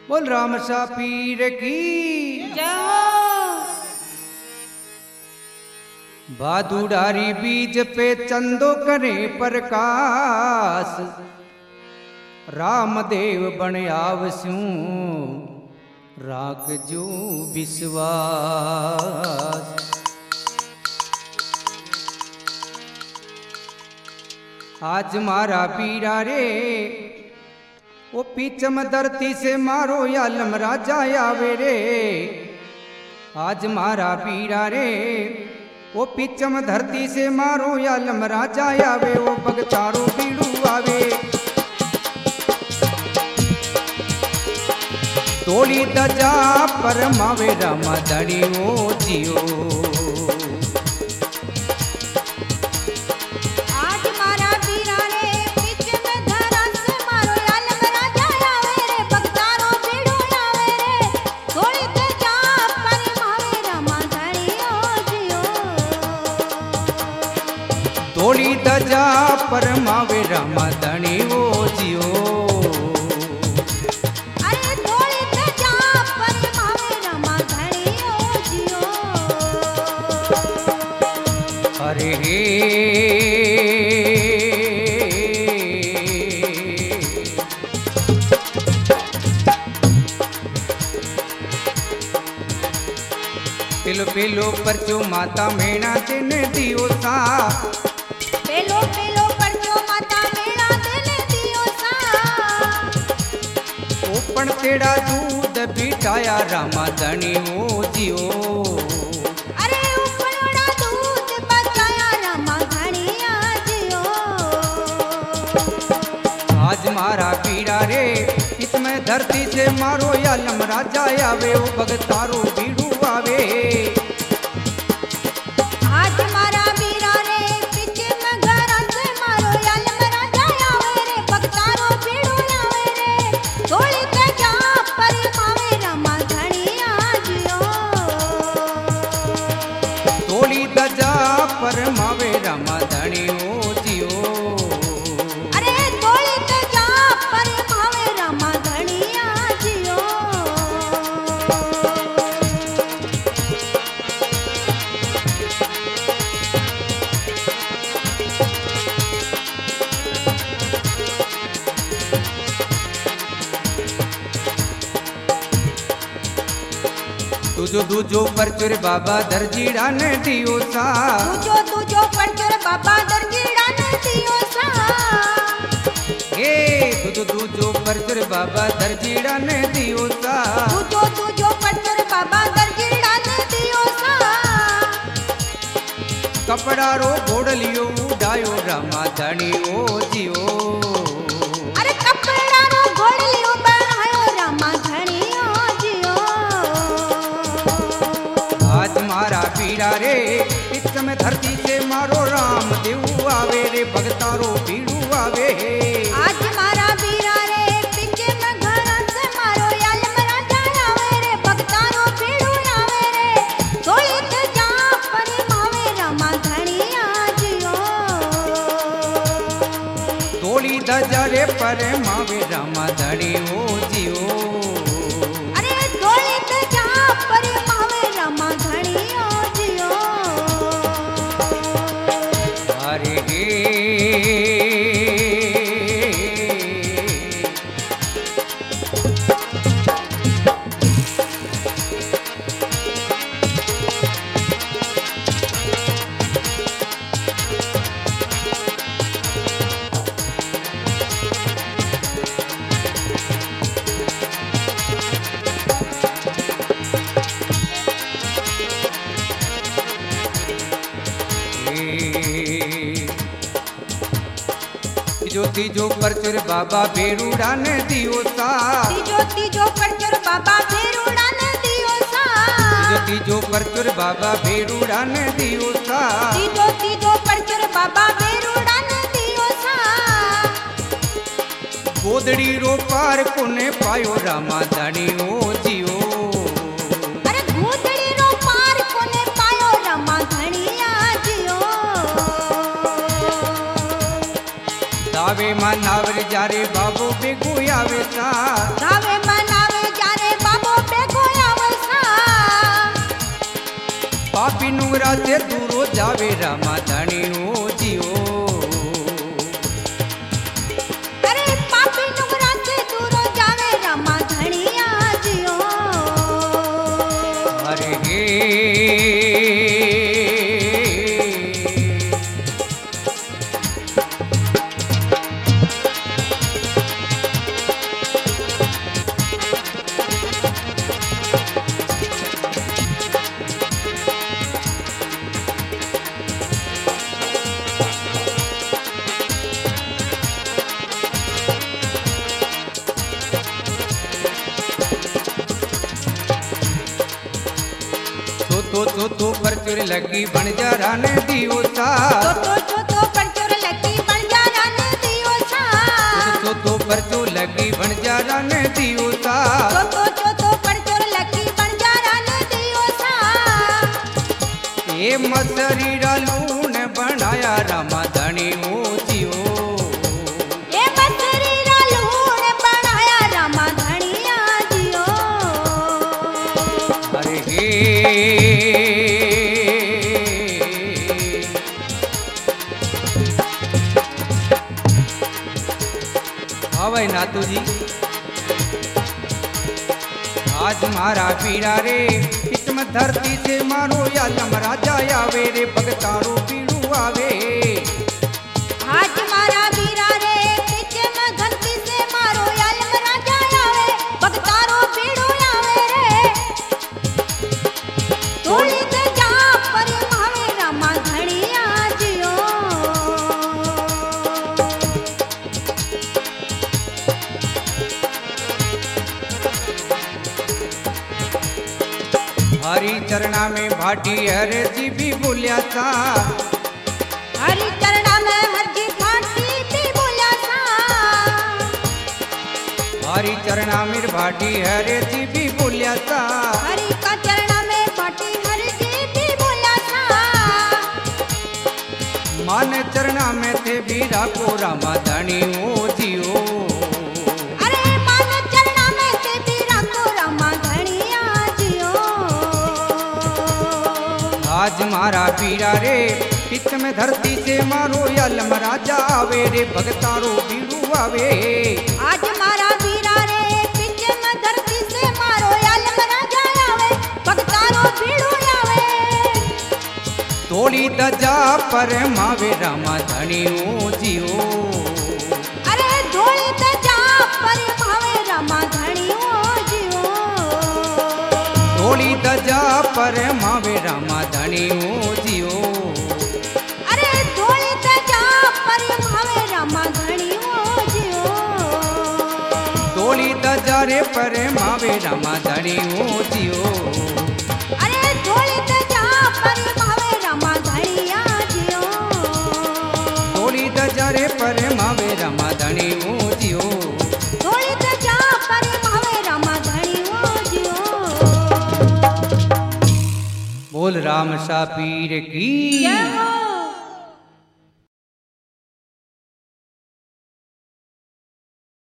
बोल राम सा पीर की भादुड़ारी बीज पे चंदो करे प्रकाश रामदेव बन आवस्यू राख जो विश्वास। आज मारा पीरा रे वो पीछम धरती से मारो यालम राजा आवे रे। आज मारा पीरा रे वो पीछम धरती से मारो यालम राजा आवे। वो बगतारो बीड़ू आवे तोड़ी दजा पर मावे रामा धनी वो जियो। तोड़ी दजा पर मावे रामा धनी वो जियो। अरे तोड़ी दजा पर मावे रामा धनी वो जियो। अरे हे पिलो पिलो परचो माता मेणा दिन दियो सा। पेलो पेलो परचो माता मेरा दिल दियो सा। ओपन तेरा दूध बिठाया रामा धनी वो जियो। अरे उपनोड़ा दूध बचाया रामा धनी जियो। आज मारा पीड़ा रे इसमें धरती से मारो यालम राजा आवे। वो भगतारो बीड़ू आवे। आज मारा बीरा रे पीछे में घर से मारो यालम राजा आवे रे। भगतारो बीड़ू आवे रे थोड़ी ते जा पर मावे रामा धनी जियो। तोड़ी दजा पर मावे रामा धनी वो जियो। अरे थोड़ी ते जा पर मावे रामा धनी जियो। तुझो दूजो परचुर बाबा दर्जीड़ा ने दियो सा। तुझो परचुर बाबा दर्जीड़ा ने दियो सा। हे तुझो दूजो परचुर बाबा दर्जीड़ा ने दियो सा। तुझो परचुर बाबा दर्जीड़ा ने दियो सा। कपड़ा रो घोड़लियो उड़ायो रामा धनी वो जियो। अरे कपड़ा रो घोड़लियो बनायो रामा धनी जियो। आज मारा पीड़ा रे इसमें धरती से मारो राम देव आवे रे। भगतारो बीड़ू आवे। आज मारा बीरा रे पीछे में घर से मारो यालम राजा आवे रे। भगतारो बीड़ू आवे रे थोड़ी ते जा पर मावे रामा धनी जियो। तोड़ी दजा रे पर मावे रामा धनी वो जियो। अरे थोड़ी ते जा पर मावे रामा धनी जियो। अरे हे तीजो परचुर बाबा बेरूड़ा ने दियो सा। तीजो परचुर बाबा बेरूड़ा ने दियो सा। तीजो परचुर बाबा बेरूड़ा ने दियो सा। तीजो परचुर बाबा बेरूड़ा ने दियो सा। गोदड़ी रो पार कोने पायो रामा धनी वो जियो। अरे गोदड़ी रो पार कोने पायो रामा धनी जियो। दावे मनावर जारे बाबू बेगु आवे सा। दावे मनावे नुगरा से दूरो जावे रामा धनी ओ जियो। अरे पापी नुगरा से दूरो जावे रामा धनिया जियो। अरे हे तो परचुर लगी बन जा रान दियो सा। तो परचुर लगी बन जा रान दियो सा। तो परचुर लगी बन जा रान दियो सा। तो परचुर लगी बन जा रान दियो सा। ए मसरी लून बनाया रामा धनी ओ जियो। ए मसरी लून बनाया रामा धनिया जियो। अरे हे भाई नातू जी आज मारा पीरा रे किस्म धरती से मारो या लम राजा आवे रे भगतारो पीड़ू आवे। आज मारा पीरा रे किस्म धरती से मारो या लम राजा आवे भगतारो पीड़ू आवे रे। तोड़ी ते जा पर मावे रामा धनिया जियो। हरि चरणा में भाटी हरे जी भी बोलिया सा। हरि चरणा में हर जी भाटी भी बोलिया सा। हरि चरणा में भाटी हरे जी भी बोलिया सा। हरि का चरणा में भाटी हर जी भी बोलिया सा। मान चरणा में थे बीरा को रामा धनी ओ जियो। अरे मान चरणा में थे बीरा को रामा धनिया जियो। आज मारा पीरा रे किच में धरती से मारो या लम राजा आवे रे भगतारो पीड़ू आवे। आज मारा पीरा रे किच में धरती से मारो या लम राजा आवे भगतारो पीड़ू आवे। तोड़ी दजा पर मावे रामा धनी ओ जियो। अरे धोड़ी दजा पर मावे रामा धनियो जियो। तोड़ी दजा पर मावे रामा धनी ओ जियो। अरे धोड़ी दजा पर मावे रामा धनियो जियो। तोड़ी दजा रे पर मावे रामा धनी ओ जियो। अरे धोड़ी दजा पर मावे रामा धनिया जियो। तोड़ी दजा रे पर मावे रामा धनी ओ जियो। धोड़ी दजा पर मावे रामा धनियो जियो। बोल राम सा पीर की जय हो।